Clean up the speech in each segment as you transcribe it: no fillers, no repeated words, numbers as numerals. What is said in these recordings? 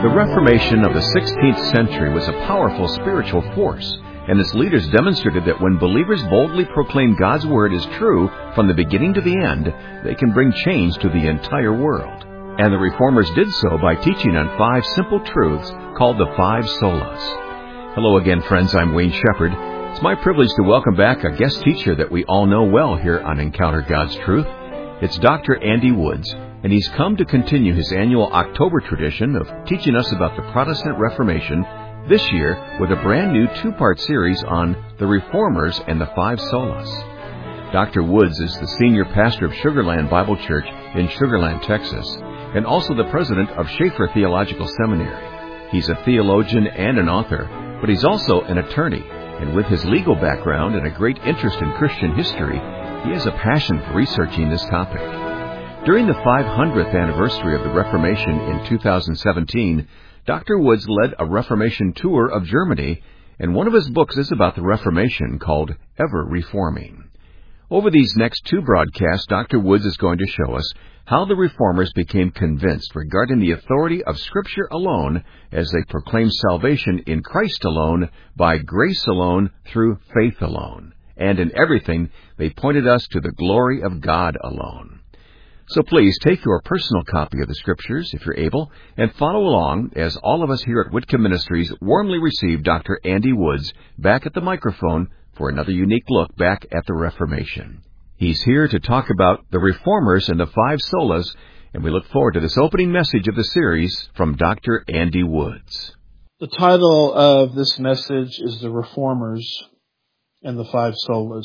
The Reformation of the 16th century was a powerful spiritual force, and its leaders demonstrated that when believers boldly proclaim God's Word as true from the beginning to the end, they can bring change to the entire world. And the Reformers did so by teaching on 5 simple truths called the 5 Solas. Hello again, friends. I'm Wayne Shepherd. It's my privilege to welcome back a guest teacher that we all know well here on Encounter God's Truth. It's Dr. Andy Woods, and he's come to continue his annual October tradition of teaching us about the Protestant Reformation this year with a brand new 2-part series on the Reformers and the 5 Solas. Dr. Woods is the senior pastor of Sugar Land Bible Church in Sugar Land, Texas, and also the president of Schaeffer Theological Seminary. He's a theologian and an author, but he's also an attorney, and with his legal background and a great interest in Christian history, he has a passion for researching this topic. During the 500th anniversary of the Reformation in 2017, Dr. Woods led a Reformation tour of Germany, and one of his books is about the Reformation called Ever Reforming. Over these next 2 broadcasts, Dr. Woods is going to show us how the Reformers became convinced regarding the authority of Scripture alone as they proclaim salvation in Christ alone, by grace alone, through faith alone. And in everything, they pointed us to the glory of God alone. So please take your personal copy of the Scriptures, if you're able, and follow along as all of us here at Whitcomb Ministries warmly receive Dr. Andy Woods back at the microphone for another unique look back at the Reformation. He's here to talk about the Reformers and the 5 Solas, and we look forward to this opening message of the series from Dr. Andy Woods. The title of this message is The Reformers and the 5 Solas.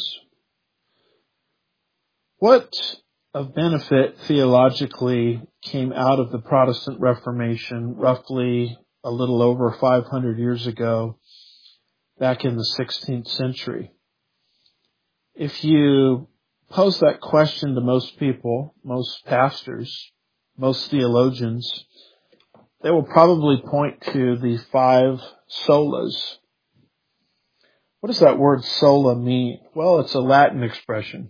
What of benefit theologically came out of the Protestant Reformation roughly a little over 500 years ago, back in the 16th century? If you pose that question to most people, most pastors, most theologians, they will probably point to the 5 solas. What does that word sola mean? Well, it's a Latin expression.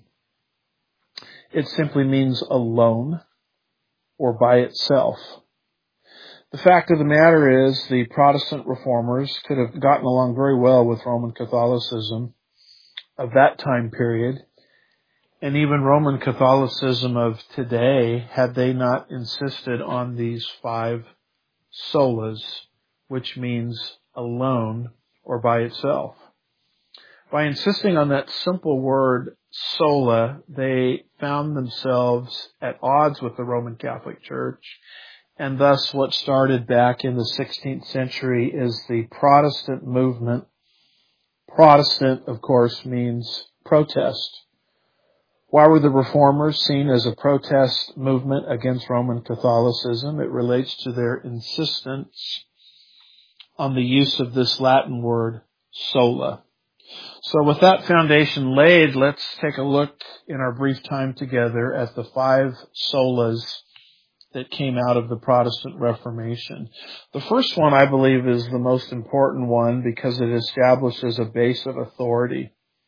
It simply means alone or by itself. The fact of the matter is the Protestant Reformers could have gotten along very well with Roman Catholicism of that time period, and even Roman Catholicism of today, had they not insisted on these 5 solas, which means alone or by itself. By insisting on that simple word sola, they found themselves at odds with the Roman Catholic Church, and thus what started back in the 16th century is the Protestant movement. Protestant, of course, means protest. Why were the Reformers seen as a protest movement against Roman Catholicism? It relates to their insistence on the use of this Latin word, sola. So with that foundation laid, let's take a look in our brief time together at the 5 solas that came out of the Protestant Reformation. The first one, I believe, is the most important one because it establishes a base of authority.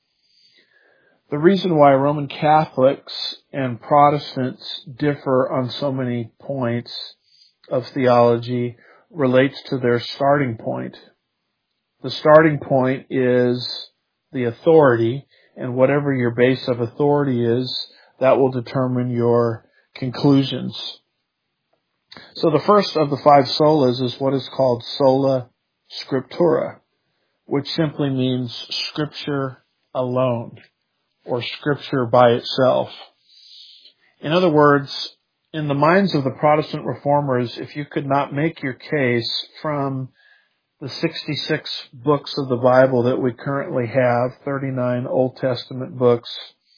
The reason why Roman Catholics and Protestants differ on so many points of theology relates to their starting point. The starting point is the authority, and whatever your base of authority is, that will determine your conclusions. So the first of the 5 solas is what is called sola scriptura, which simply means Scripture alone, or Scripture by itself. In other words, in the minds of the Protestant Reformers, if you could not make your case from the 66 books of the Bible that we currently have, 39 Old Testament books,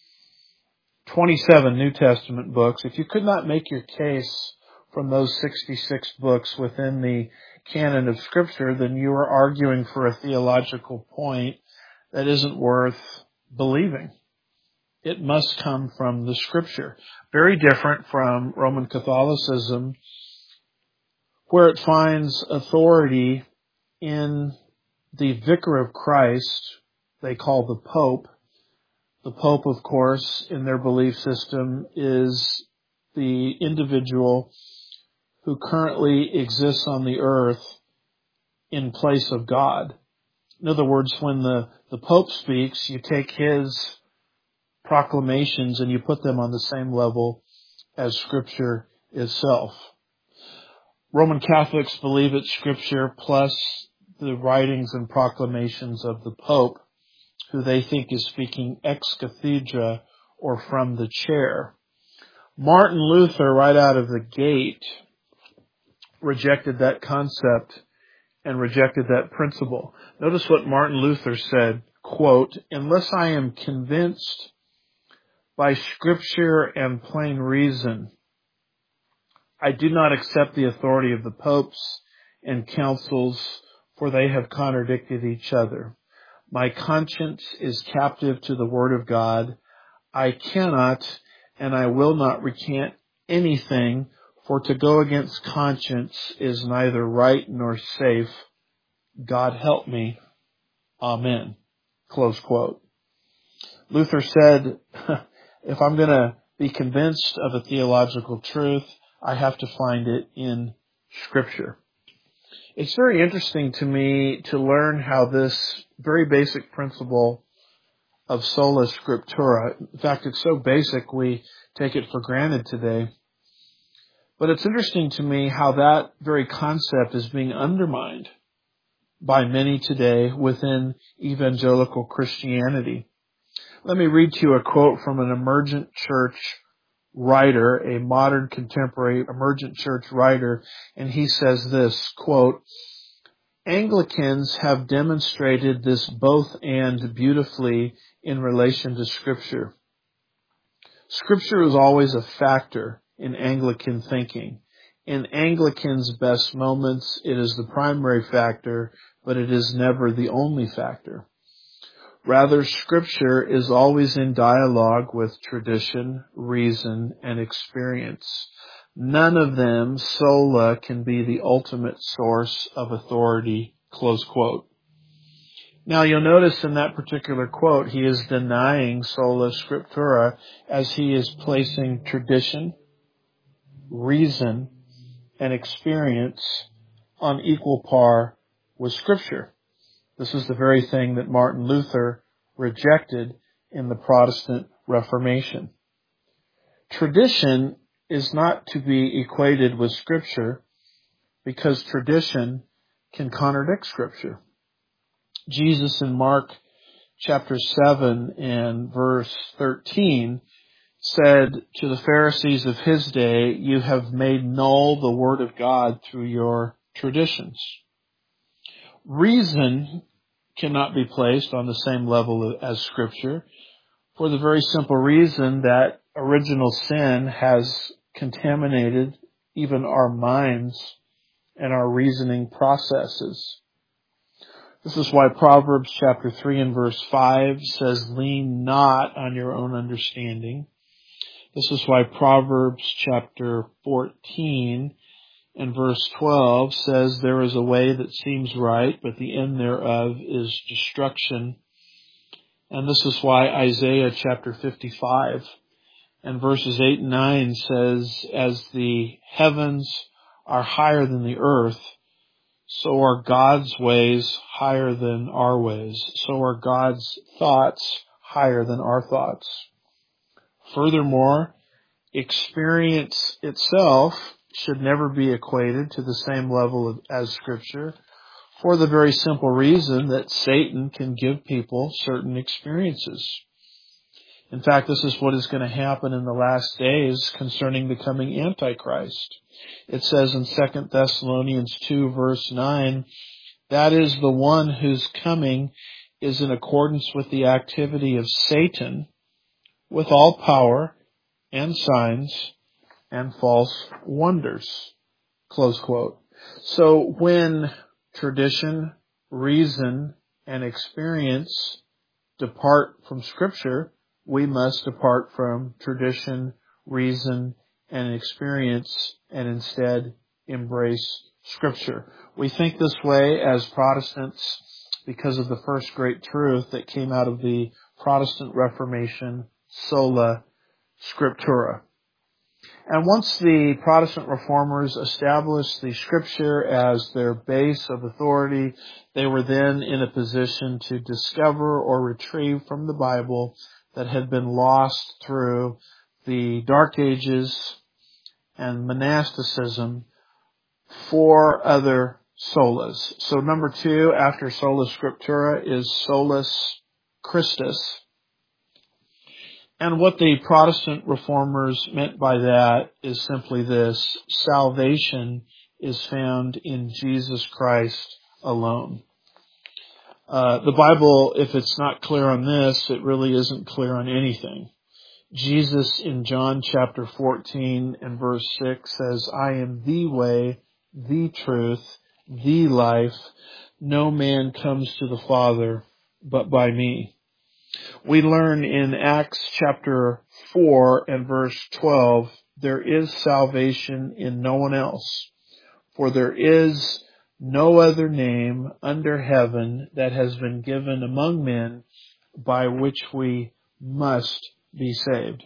27 New Testament books, if you could not make your case from those 66 books within the canon of Scripture, then you are arguing for a theological point that isn't worth believing. It must come from the Scripture. Very different from Roman Catholicism, where it finds authority in the Vicar of Christ, they call the Pope. The Pope, of course, in their belief system is the individual who currently exists on the earth in place of God. In other words, when the Pope speaks, you take his proclamations and you put them on the same level as Scripture itself. Roman Catholics believe it's Scripture plus the writings and proclamations of the Pope, who they think is speaking ex cathedra or from the chair. Martin Luther, right out of the gate, rejected that concept and rejected that principle. Notice what Martin Luther said, quote, "Unless I am convinced by Scripture and plain reason, I do not accept the authority of the popes and councils, for they have contradicted each other. My conscience is captive to the Word of God. I cannot and I will not recant anything, for to go against conscience is neither right nor safe. God help me. Amen." Close quote. Luther said, if I'm going to be convinced of a theological truth, I have to find it in Scripture. It's very interesting to me to learn how this very basic principle of sola scriptura, in fact, it's so basic we take it for granted today, but it's interesting to me how that very concept is being undermined by many today within evangelical Christianity. Let me read to you a quote from an emergent church writer, a modern contemporary emergent church writer, and he says this, quote, "Anglicans have demonstrated this both and beautifully in relation to Scripture. Scripture is always a factor in Anglican thinking. In Anglicans' best moments, it is the primary factor, but it is never the only factor. Rather, Scripture is always in dialogue with tradition, reason, and experience. None of them, sola, can be the ultimate source of authority," close quote. Now you'll notice in that particular quote, he is denying sola scriptura as he is placing tradition, reason, and experience on equal par with Scripture. This is the very thing that Martin Luther rejected in the Protestant Reformation. Tradition is not to be equated with Scripture because tradition can contradict Scripture. Jesus in Mark chapter 7 and verse 13 said to the Pharisees of his day, "You have made null the Word of God through your traditions." Reason cannot be placed on the same level as Scripture for the very simple reason that original sin has contaminated even our minds and our reasoning processes. This is why Proverbs chapter 3 and verse 5 says, "Lean not on your own understanding." This is why Proverbs chapter 14 and verse 12 says, "There is a way that seems right, but the end thereof is destruction." And this is why Isaiah chapter 55 and verses 8 and 9 says, "As the heavens are higher than the earth, so are God's ways higher than our ways. So are God's thoughts higher than our thoughts." Furthermore, experience itself should never be equated to the same level as Scripture for the very simple reason that Satan can give people certain experiences. In fact, this is what is going to happen in the last days concerning the coming Antichrist. It says in 2 Thessalonians 2 verse 9, "That is the one whose coming is in accordance with the activity of Satan, with all power and signs and false wonders." Close quote. So when tradition, reason, and experience depart from Scripture, we must depart from tradition, reason, and experience and instead embrace Scripture. We think this way as Protestants because of the first great truth that came out of the Protestant Reformation, sola scriptura. And once the Protestant reformers established the Scripture as their base of authority, they were then in a position to discover or retrieve from the Bible that had been lost through the Dark Ages and monasticism 4 other solas. So number 2 after sola scriptura is solus Christus. And what the Protestant reformers meant by that is simply this: salvation is found in Jesus Christ alone. The Bible, if it's not clear on this, it really isn't clear on anything. Jesus in John chapter 14 and verse 6 says, "I am the way, the truth, the life. No man comes to the Father but by me." We learn in Acts chapter 4 and verse 12, "There is salvation in no one else, for there is no other name under heaven that has been given among men by which we must be saved."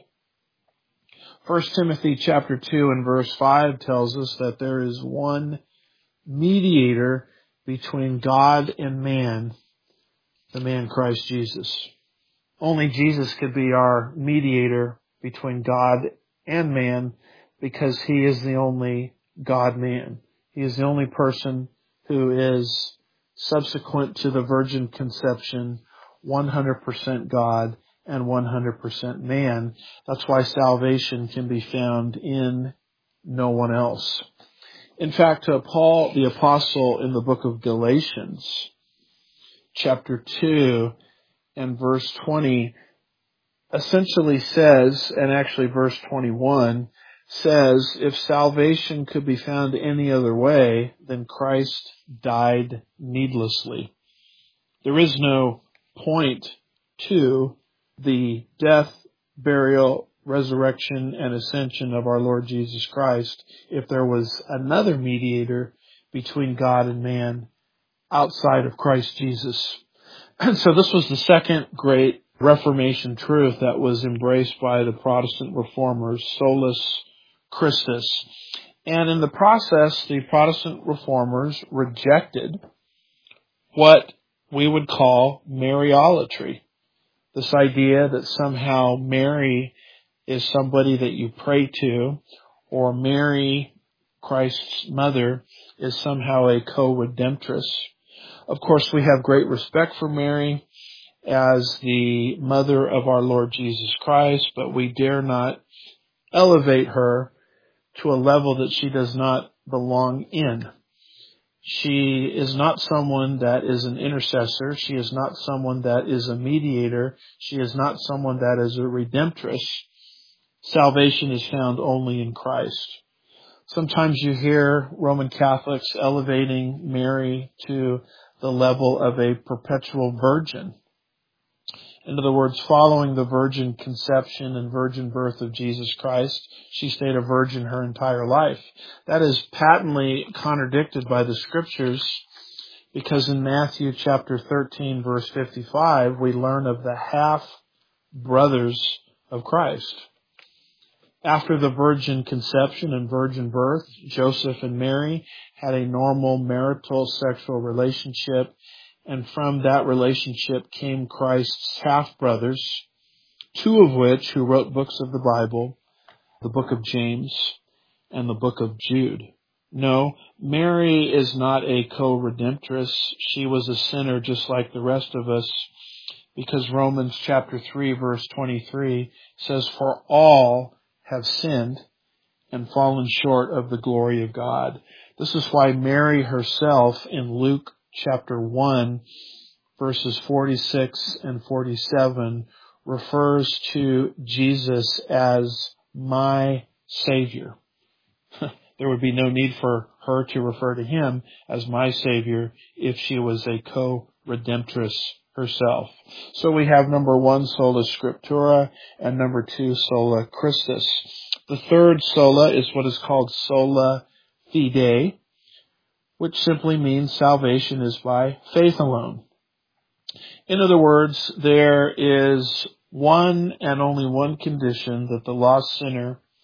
1 Timothy chapter 2 and verse 5 tells us that there is one mediator between God and man, the man Christ Jesus. Only Jesus could be our mediator between God and man because he is the only God-man. He is the only person who is, subsequent to the virgin conception, 100% God and 100% man. That's why salvation can be found in no one else. In fact, Paul the Apostle in the book of Galatians, chapter 2 and verse 20, essentially says, and actually verse 21 says, if salvation could be found any other way, then Christ died needlessly. There is no point to the death, burial, resurrection, and ascension of our Lord Jesus Christ if there was another mediator between God and man outside of Christ Jesus. And so this was the second great Reformation truth that was embraced by the Protestant reformers, solus Christus. And in the process, the Protestant reformers rejected what we would call Mariolatry. This idea that somehow Mary is somebody that you pray to, or Mary, Christ's mother, is somehow a co-redemptress. Of course, we have great respect for Mary as the mother of our Lord Jesus Christ, but we dare not elevate her to a level that she does not belong in. She is not someone that is an intercessor. She is not someone that is a mediator. She is not someone that is a redemptress. Salvation is found only in Christ. Sometimes you hear Roman Catholics elevating Mary to the level of a perpetual virgin. In other words, following the virgin conception and virgin birth of Jesus Christ, she stayed a virgin her entire life. That is patently contradicted by the Scriptures, because in Matthew chapter 13, verse 55, we learn of the half-brothers of Christ. After the virgin conception and virgin birth, Joseph and Mary had a normal marital sexual relationship, and from that relationship came Christ's half-brothers, 2 of which who wrote books of the Bible, the book of James and the book of Jude. No, Mary is not a co-redemptress. She was a sinner just like the rest of us, because Romans chapter 3 verse 23 says, "For all have sinned and fallen short of the glory of God." This is why Mary herself in Luke chapter 1 verses 46 and 47 refers to Jesus as my Savior. There would be no need for her to refer to him as my Savior if she was a co-redemptress herself. So we have number 1, sola scriptura, and number 2, sola Christus. The third sola is what is called sola fide, which simply means salvation is by faith alone. In other words, there is one and only one condition that the lost sinner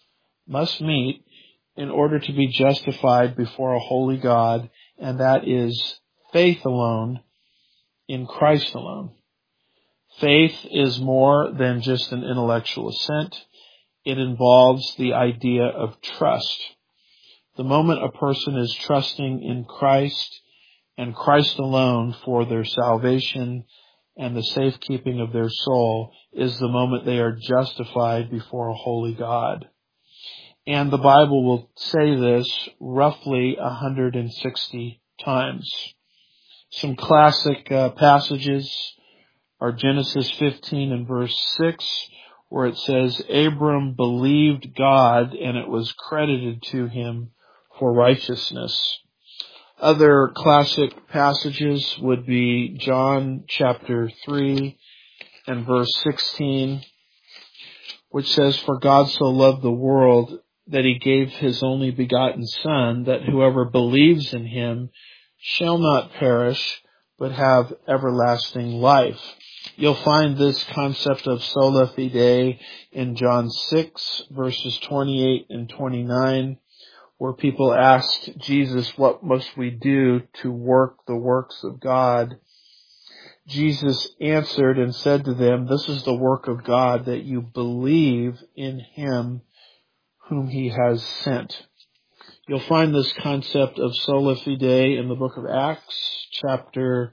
must meet in order to be justified before a holy God, and that is faith alone in Christ alone. Faith is more than just an intellectual assent. It involves the idea of trust. The moment a person is trusting in Christ and Christ alone for their salvation and the safekeeping of their soul is the moment they are justified before a holy God. And the Bible will say this roughly 160 times. Some classic passages are Genesis 15 and verse 6, where it says, Abram believed God and it was credited to him for righteousness. Other classic passages would be John chapter 3 and verse 16, which says, For God so loved the world that he gave his only begotten Son, that whoever believes in him shall not perish, but have everlasting life. You'll find this concept of sola fide in John 6, verses 28 and 29, where people asked Jesus, what must we do to work the works of God? Jesus answered and said to them, this is the work of God, that you believe in him whom he has sent. You'll find this concept of sola fide in the book of Acts, chapter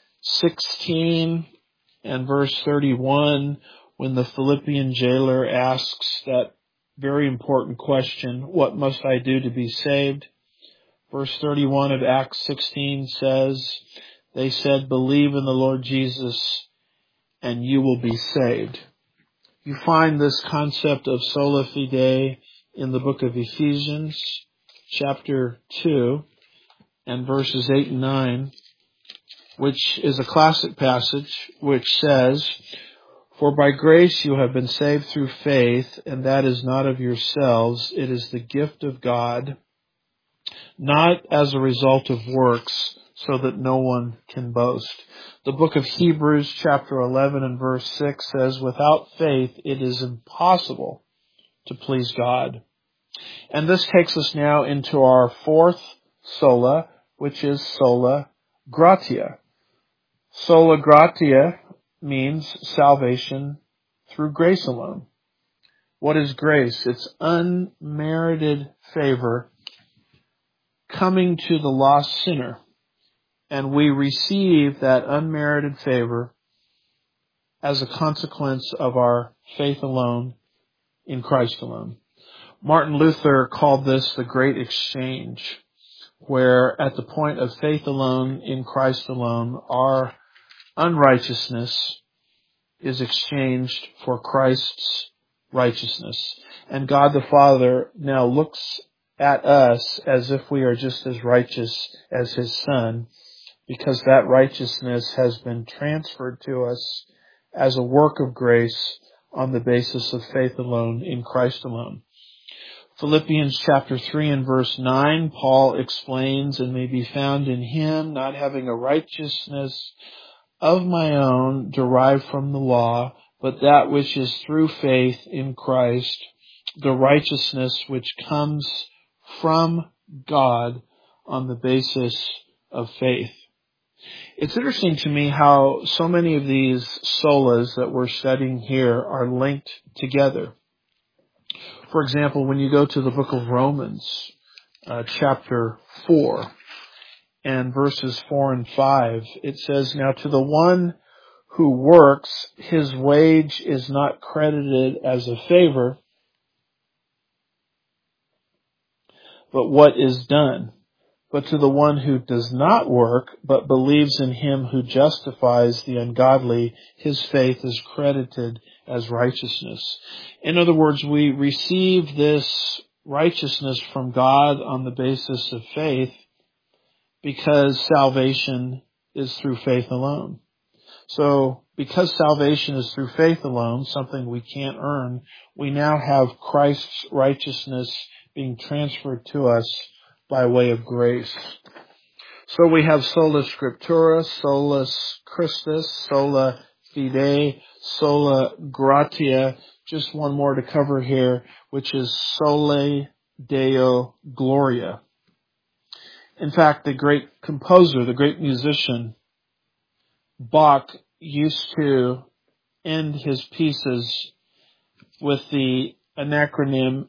16 and verse 31, when the Philippian jailer asks that very important question, what must I do to be saved? Verse 31 of Acts 16 says, they said, believe in the Lord Jesus and you will be saved. You find this concept of sola fide in the book of Ephesians, chapter 2 and verses 8 and 9, which is a classic passage which says, for by grace you have been saved through faith, and that is not of yourselves, it is the gift of God, not as a result of works, so that no one can boast. The book of Hebrews chapter 11 and verse 6 says, without faith it is impossible to please God. And this takes us now into our fourth sola, which is sola gratia. Sola gratia means salvation through grace alone. What is grace? It's unmerited favor coming to the lost sinner. And we receive that unmerited favor as a consequence of our faith alone in Christ alone. Martin Luther called this the great exchange, where at the point of faith alone in Christ alone, our unrighteousness is exchanged for Christ's righteousness. And God the Father now looks at us as if we are just as righteous as his Son, because that righteousness has been transferred to us as a work of grace on the basis of faith alone in Christ alone. Philippians chapter 3 and verse 9, Paul explains, and may be found in him, not having a righteousness of my own derived from the law, but that which is through faith in Christ, the righteousness which comes from God on the basis of faith. It's interesting to me how so many of these solas that we're studying here are linked together. For example, when you go to the book of Romans, chapter 4, and verses 4 and 5, it says, now to the one who works, his wage is not credited as a favor, but what is done. But to the one who does not work, but believes in him who justifies the ungodly, his faith is credited as righteousness. In other words, we receive this righteousness from God on the basis of faith, because salvation is through faith alone. So, because salvation is through faith alone, something we can't earn, we now have Christ's righteousness being transferred to us by way of grace. So we have sola scriptura, solus Christus, sola fide, sola gratia. Just one more to cover here, which is sole Deo Gloria. In fact, the great composer, the great musician, Bach, used to end his pieces with the acronym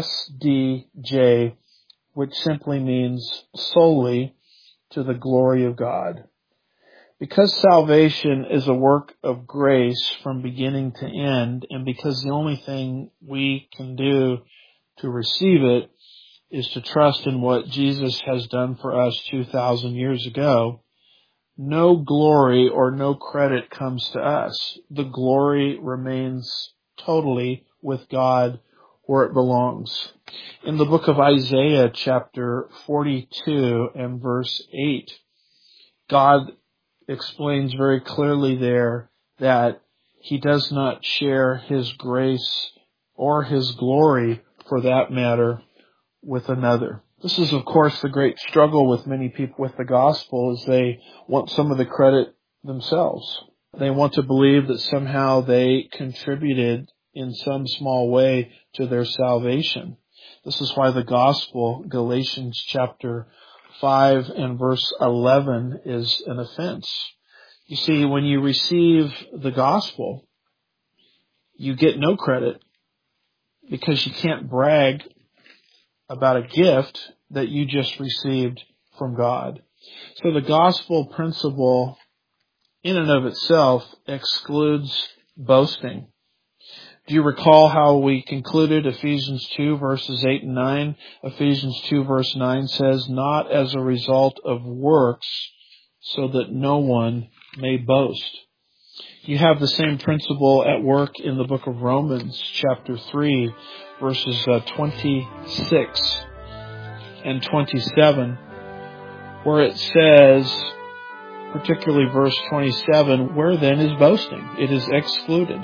SDJ, which simply means solely to the glory of God. Because salvation is a work of grace from beginning to end, and because the only thing we can do to receive it is to trust in what Jesus has done for us 2,000 years ago, no glory or no credit comes to us. The glory remains totally with God where it belongs. In the book of Isaiah, chapter 42 and verse 8, God explains very clearly there that He does not share His grace or His glory, for that matter, with another. This is, of course, the great struggle with many people with the gospel, is they want some of the credit themselves. They want to believe that somehow they contributed in some small way to their salvation. This is why the gospel, Galatians chapter 5 and verse 11, is an offense. You see, when you receive the gospel, you get no credit because you can't brag about a gift that you just received from God. So the gospel principle in and of itself excludes boasting. Do you recall how we concluded Ephesians 2 verses 8 and 9? Ephesians 2 verse 9 says, not as a result of works, so that no one may boast. You have the same principle at work in the book of Romans, chapter 3, verses 26 and 27, where it says, particularly verse 27, where then is boasting? It is excluded.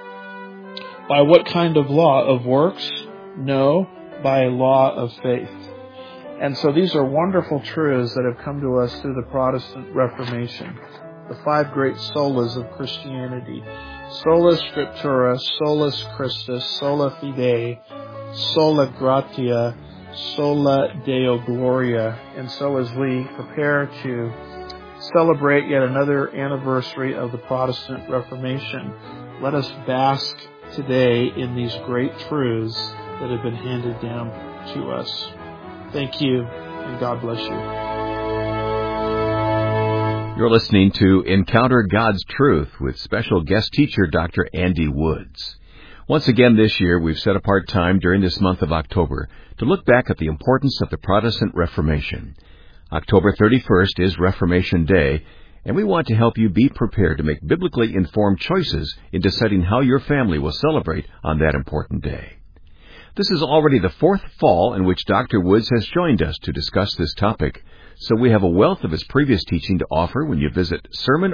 By what kind of law? Of works? No, by a law of faith. And so these are wonderful truths that have come to us through the Protestant Reformation. The 5 great solas of Christianity. Sola Scriptura, Solus Christus, Sola Fide, Sola Gratia, Sola Deo Gloria. And so as we prepare to celebrate yet another anniversary of the Protestant Reformation, let us bask today in these great truths that have been handed down to us. Thank you, and God bless you. You're listening to Encounter God's Truth with special guest teacher Dr. Andy Woods. Once again this year, we've set apart time during this month of October to look back at the importance of the Protestant Reformation. October 31st is Reformation Day, and we want to help you be prepared to make biblically informed choices in deciding how your family will celebrate on that important day. This is already the 4th fall in which Dr. Woods has joined us to discuss this topic, so we have a wealth of his previous teaching to offer when you visit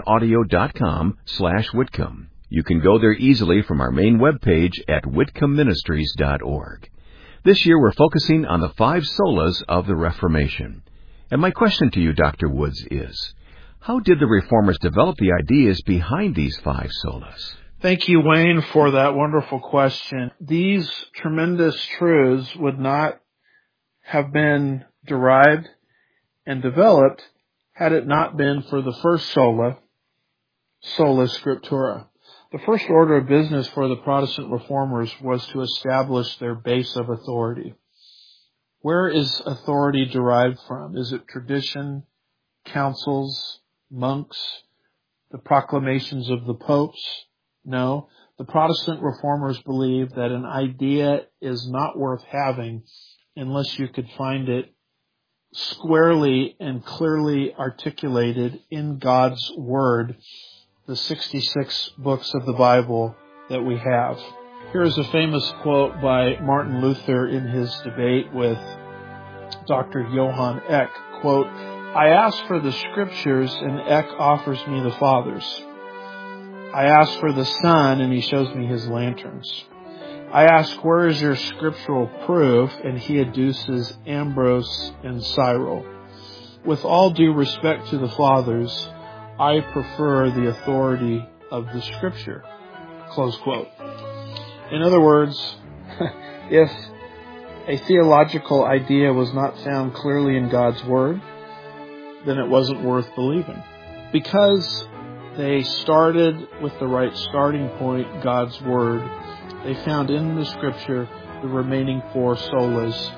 sermonaudio.com/Whitcomb. You can go there easily from our main webpage at whitcombministries.org. This year we're focusing on the 5 solas of the Reformation. And my question to you, Dr. Woods, is, how did the Reformers develop the ideas behind these 5 solas? Thank you, Wayne, for that wonderful question. These tremendous truths would not have been derived and developed had it not been for the first sola, Sola Scriptura. The first order of business for the Protestant Reformers was to establish their base of authority. Where is authority derived from? Is it tradition, councils, monks, the proclamations of the popes? No. The Protestant Reformers believed that an idea is not worth having unless you could find it squarely and clearly articulated in God's Word, the 66 books of the Bible that we have. Here is a famous quote by Martin Luther in his debate with Dr. Johann Eck. Quote, I ask for the Scriptures and Eck offers me the Fathers. I ask for the Son and he shows me his lanterns. I ask, where is your scriptural proof? And he adduces Ambrose and Cyril. With all due respect to the Fathers, I prefer the authority of the Scripture, close quote. In other words, if a theological idea was not found clearly in God's Word, then it wasn't worth believing. Because they started with the right starting point, God's Word, they found in the Scripture the remaining four solas.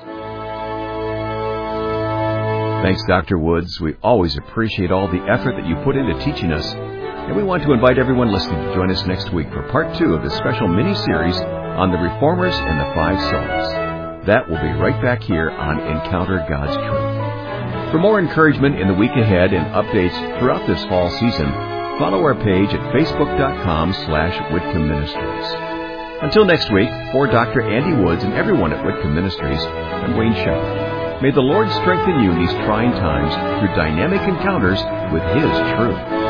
Thanks, Dr. Woods. We always appreciate all the effort that you put into teaching us. And we want to invite everyone listening to join us next week for part 2 of this special mini-series on the Reformers and the Five Solas. That will be right back here on Encounter God's Truth. For more encouragement in the week ahead and updates throughout this fall season, follow our page at facebook.com/Whitcomb Ministries. Until next week, for Dr. Andy Woods and everyone at Whitcomb Ministries, I'm Wayne Shepherd. May the Lord strengthen you in these trying times through dynamic encounters with His truth.